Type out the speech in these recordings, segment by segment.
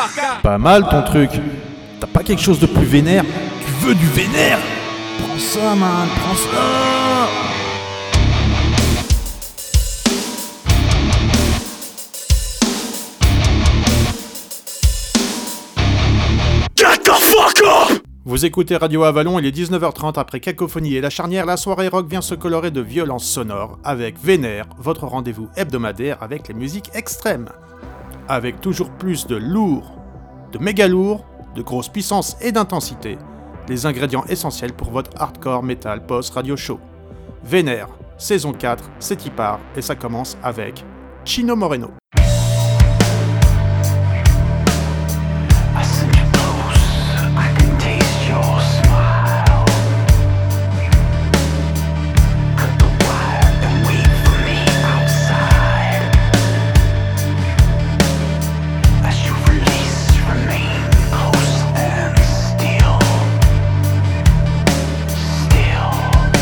Pas mal ton truc. T'as pas quelque chose de plus vénère? Tu veux du vénère? Prends ça, man, prends ça. Get the fuck up! Vous écoutez Radio Avalon, il est 19h30 après Cacophonie et la charnière, la soirée rock vient se colorer de violence sonore avec Vénère, votre rendez-vous hebdomadaire avec les musiques extrêmes. Avec toujours plus de lourd, de méga lourd, de grosse puissance et d'intensité, les ingrédients essentiels pour votre hardcore metal post-radio show. Vénère, saison 4, c'est y part et ça commence avec Chino Moreno.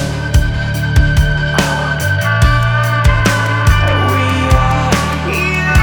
We are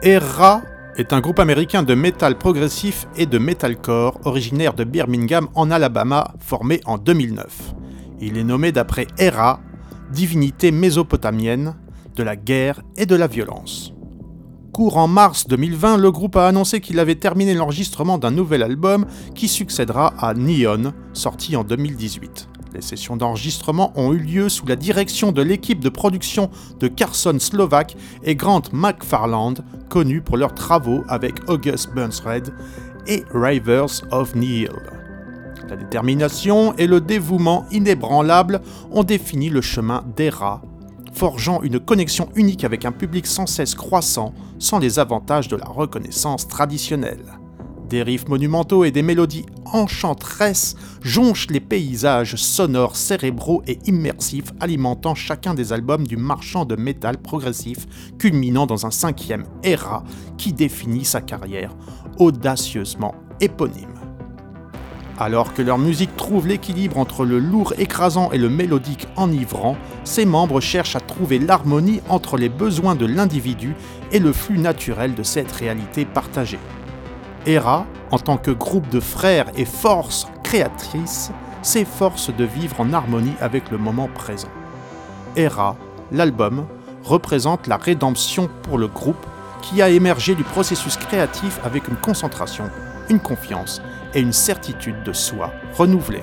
Era est un groupe américain de métal progressif et de metalcore originaire de Birmingham en Alabama, formé en 2009. Il est nommé d'après Hera, divinité mésopotamienne de la guerre et de la violence. Courant mars 2020, le groupe a annoncé qu'il avait terminé l'enregistrement d'un nouvel album qui succédera à Neon, sorti en 2018. Les sessions d'enregistrement ont eu lieu sous la direction de l'équipe de production de Carson Slovak et Grant McFarland, connus pour leurs travaux avec August Burnside et Rivers of Nihil. La détermination et le dévouement inébranlable ont défini le chemin d'Era, forgeant une connexion unique avec un public sans cesse croissant, sans les avantages de la reconnaissance traditionnelle. Des riffs monumentaux et des mélodies enchanteresses jonchent les paysages sonores, cérébraux et immersifs alimentant chacun des albums du marchand de métal progressif, culminant dans un 5e Era qui définit sa carrière, audacieusement éponyme. Alors que leur musique trouve l'équilibre entre le lourd écrasant et le mélodique enivrant, ses membres cherchent à trouver l'harmonie entre les besoins de l'individu et le flux naturel de cette réalité partagée. Era, en tant que groupe de frères et force créatrice, s'efforce de vivre en harmonie avec le moment présent. Era, l'album, représente la rédemption pour le groupe qui a émergé du processus créatif avec une concentration, une confiance et une certitude de soi renouvelée.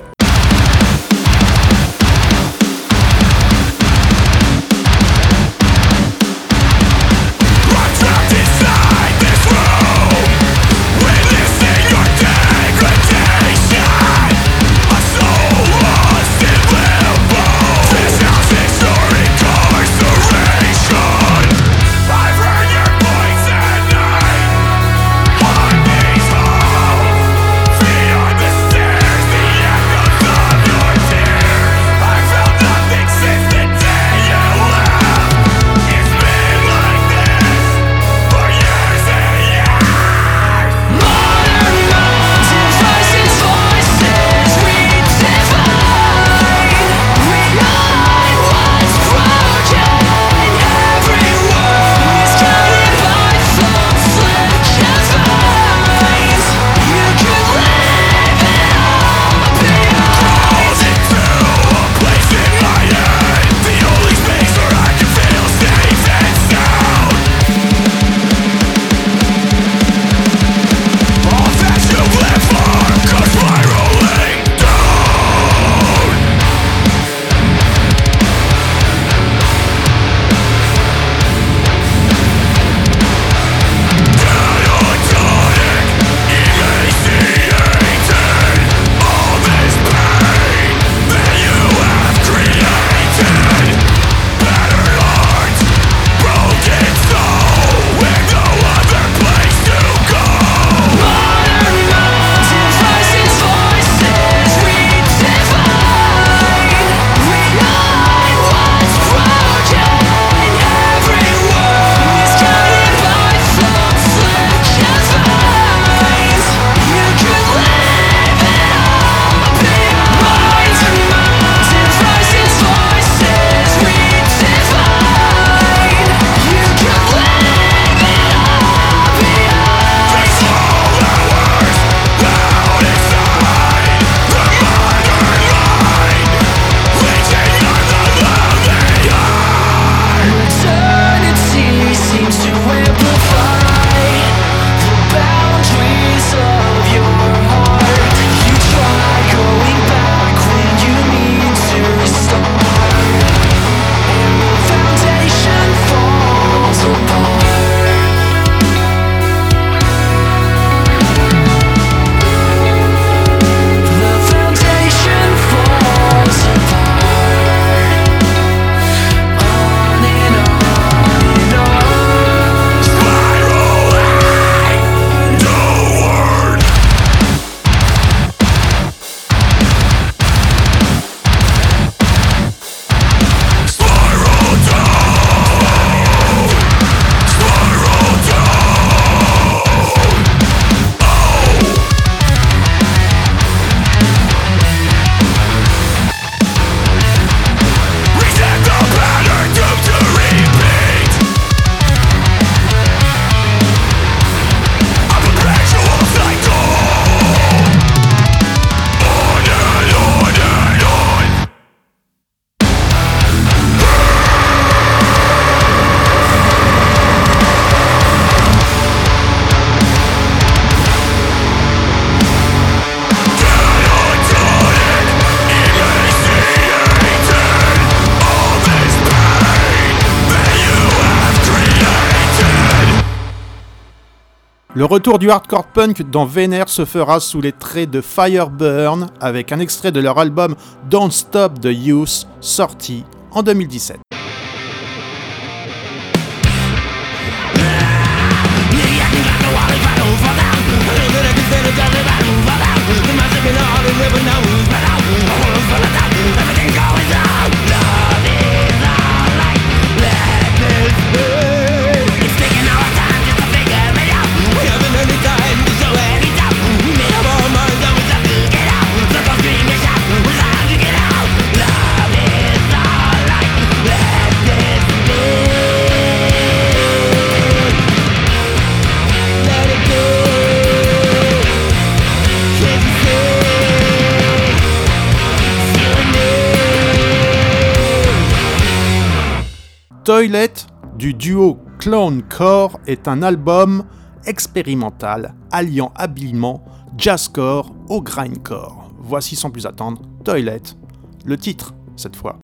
Le retour du hardcore punk dans Vener se fera sous les traits de Fireburn avec un extrait de leur album Don't Stop the Youth sorti en 2017. Toilet du duo Clowncore est un album expérimental alliant habilement jazzcore au grindcore. Voici sans plus attendre Toilet, le titre cette fois.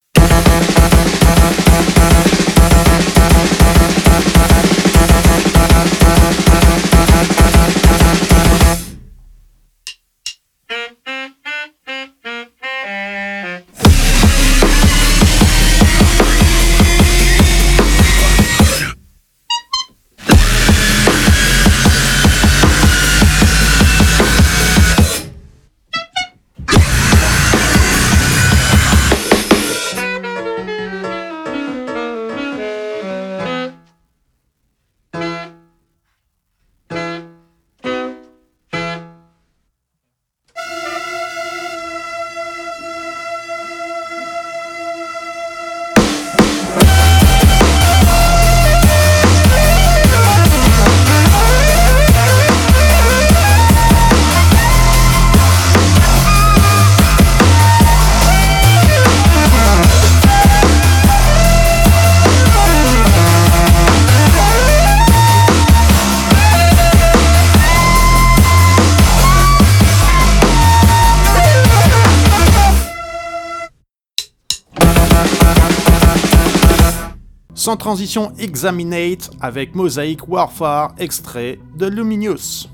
Sans transition, Examinate avec Mosaic Warfare, extrait de Luminous.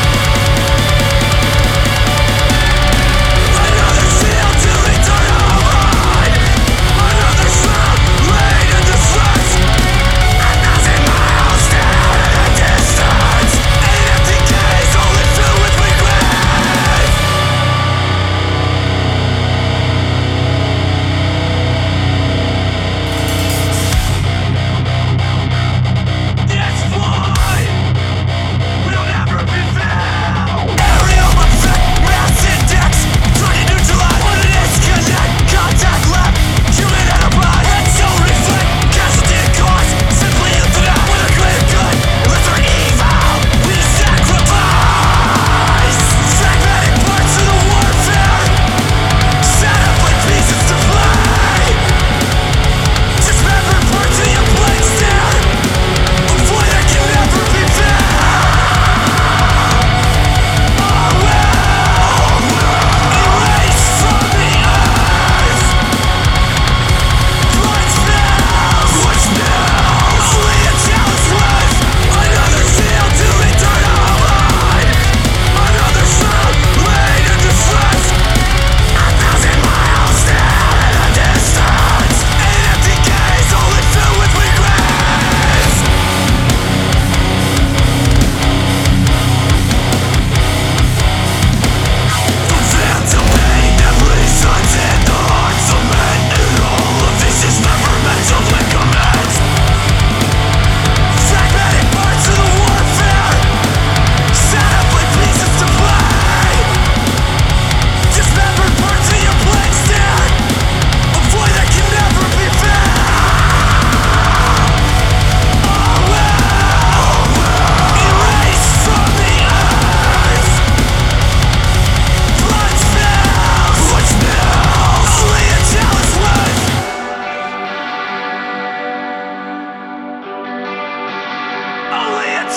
Another shield to eternal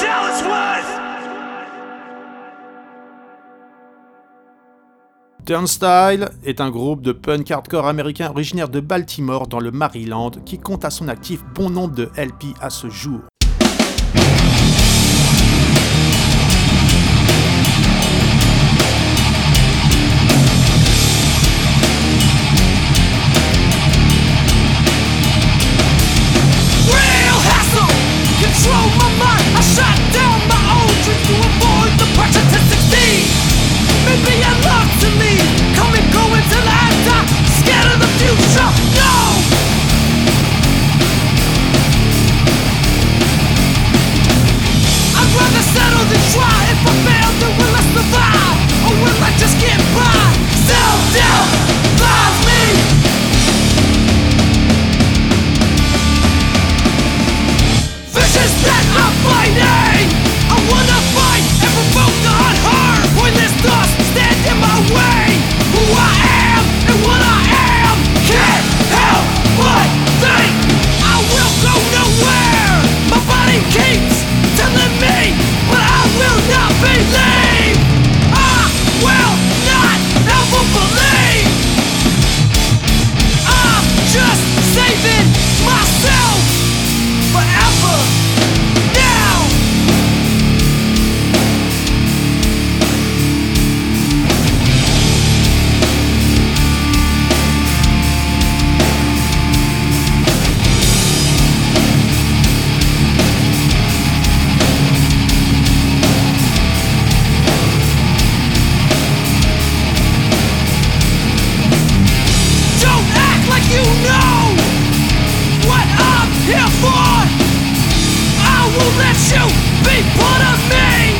tell it's worth. Turnstile est un groupe de punk hardcore américain originaire de Baltimore dans le Maryland qui compte à son actif bon nombre de LP à ce jour. Control my mind, I shut down my own dreams to avoid the pressure to succeed. Maybe I love to leave, come and go until I die, scared of the future, no! I'd rather settle than try, if I fail then will I survive, or will I just get by? Self-doubt lies me. Visions that I'm fighting, I wanna fight and provoke the unheard. Pointless thoughts stand in my way. Who I am and what I am, can't help but think I will go nowhere. My body keeps telling me, but I will not believe. I will not ever believe. I'm just saving myself forever now. Don't act like you know what I'm here for. I will let you be part of me.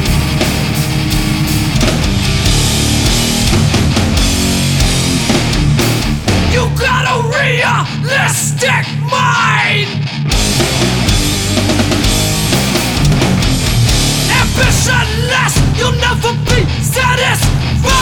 You got a realistic mind. Ambitionless, you'll never be satisfied.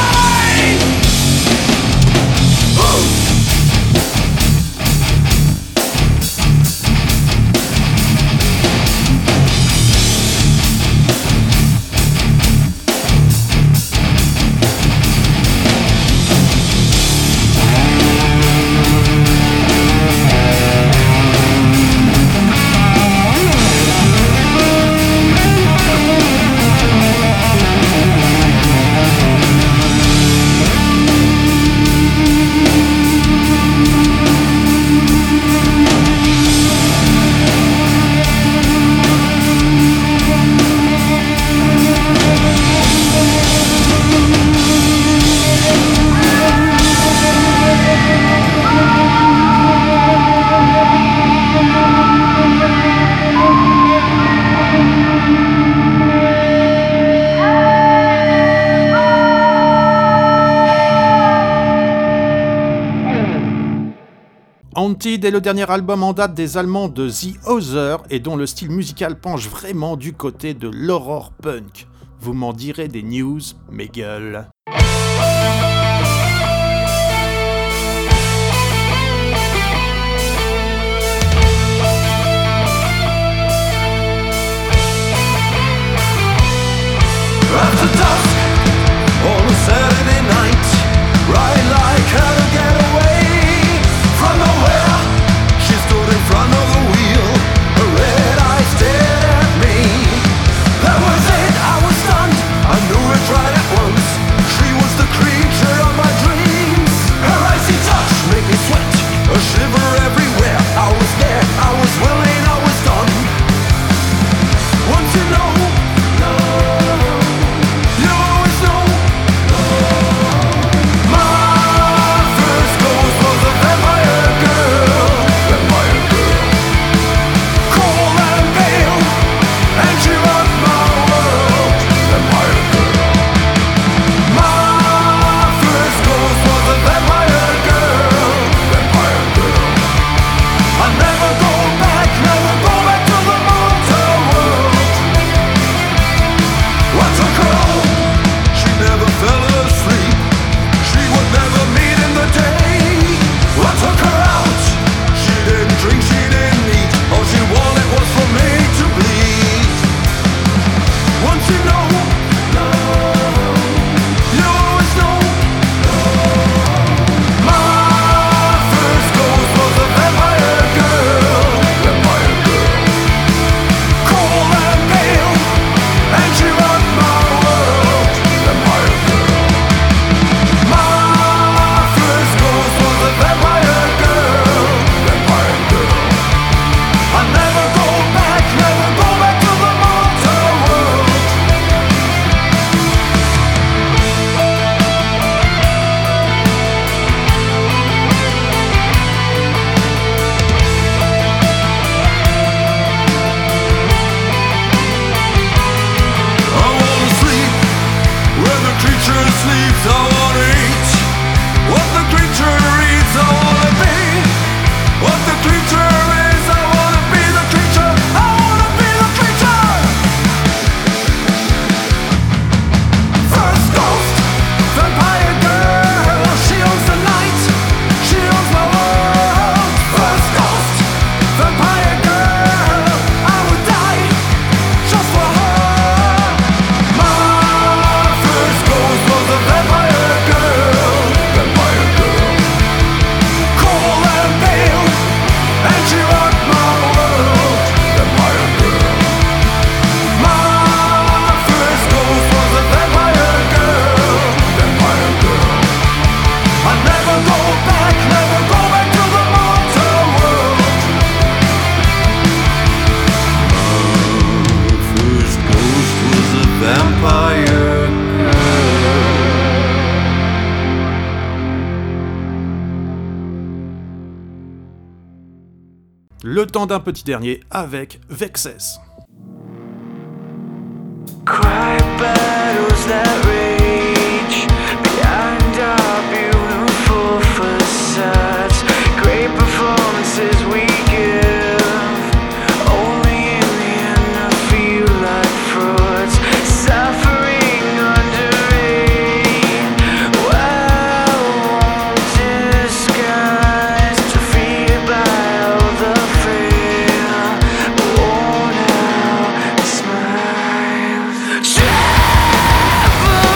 Haunted est le dernier album en date des Allemands de The Other et dont le style musical penche vraiment du côté de l'horror punk. Vous m'en direz des news, mes gueules. After dusk on a Saturday night, ride like hell to get away from nowhere. She stood in front of the wheel, her red eyes stared at me. That was it, I was stunned, I knew it right at once. She Le temps d'un petit dernier avec Vexes. Cry battles that rage behind our beautiful facades. Great performances we give. Only in the end I feel like frauds. Suffering under rain. Well, disguised, defeated by all the frail, worn out smiles. Travel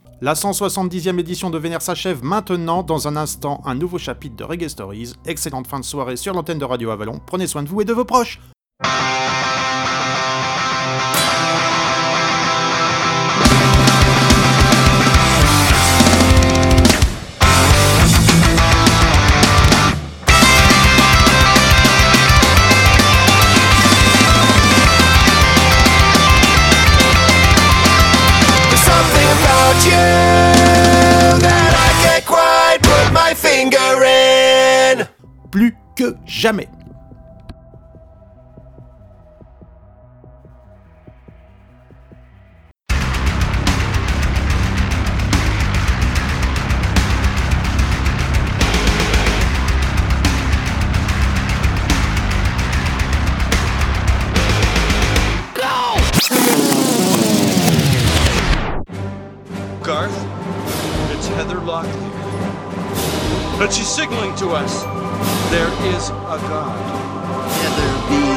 La 170e édition de Vénère s'achève maintenant. Dans un instant, un nouveau chapitre de Reggae Stories. Excellente fin de soirée sur l'antenne de Radio Avalon. Prenez soin de vous et de vos proches. Plus que jamais. Garth, it's Heather Locklear. But she's signaling to us. There is a God. Heather B.